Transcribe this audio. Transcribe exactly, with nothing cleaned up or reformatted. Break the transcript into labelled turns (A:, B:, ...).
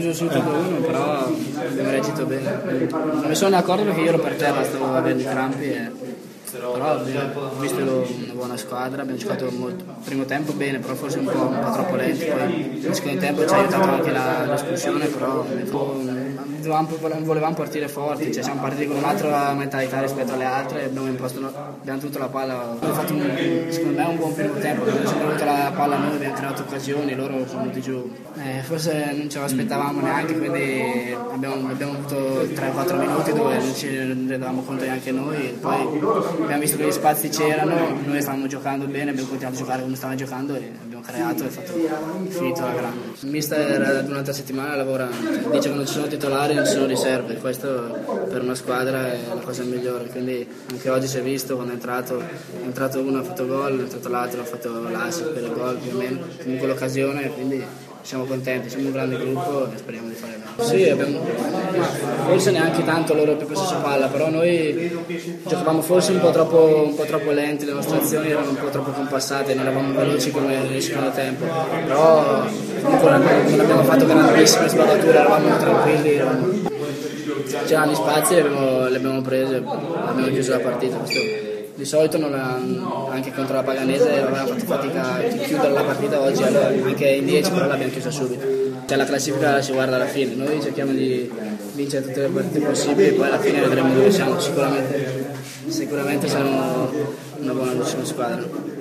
A: preso subito due uno, però abbiamo reagito bene. Non mi sono accorto perché io ero per terra, stavo avendo i crampi, e... però abbiamo visto una buona squadra, abbiamo giocato molto. Il primo tempo bene, però forse un po', un po' troppo lento, poi nel secondo tempo ci ha aiutato anche la, l'espulsione, però volevamo partire forti, cioè siamo partiti con un'altra mentalità rispetto alle altre, abbiamo imposto, abbiamo tutta la palla, abbiamo fatto un, secondo me un buon primo tempo, abbiamo sempre avuto la palla noi, abbiamo creato occasioni, loro sono venuti giù, eh, forse non ce l'aspettavamo neanche, quindi abbiamo, abbiamo avuto tre quattro minuti dove non ci rendevamo conto neanche noi, poi abbiamo visto che gli spazi c'erano, noi stavamo giocando bene, abbiamo continuato a giocare come stavamo giocando e abbiamo creato e fatto, finito la grande. Il mister durante la settimana lavora, dice che non ci sono titolari, non ci sono riserve, questo per una squadra è la cosa migliore, quindi anche oggi si è visto quando è entrato, è entrato uno ha fatto gol, è entrato l'altro ha fatto l'assist per il gol più o meno, comunque l'occasione, quindi siamo contenti, siamo un grande gruppo e speriamo di fare bene. Sì, abbiamo, forse neanche tanto loro più possesso palla, però noi giocavamo forse un po' troppo, un po' troppo lenti, le nostre azioni erano un po' troppo compassate, non eravamo veloci come nel secondo tempo, però comunque non abbiamo fatto grandissime sbavature, eravamo tranquilli, eravamo... c'erano gli spazi e li abbiamo, li abbiamo presi, abbiamo chiuso la partita. Questo. Di solito non ha, anche contro la Paganese avevamo fatto fatica a chiudere la partita, oggi anche in dieci però l'abbiamo chiusa subito. Cioè, la classifica si guarda alla fine, noi cerchiamo di vincere tutte le partite possibili e poi alla fine vedremo dove siamo, sicuramente, sicuramente siamo una buona squadra.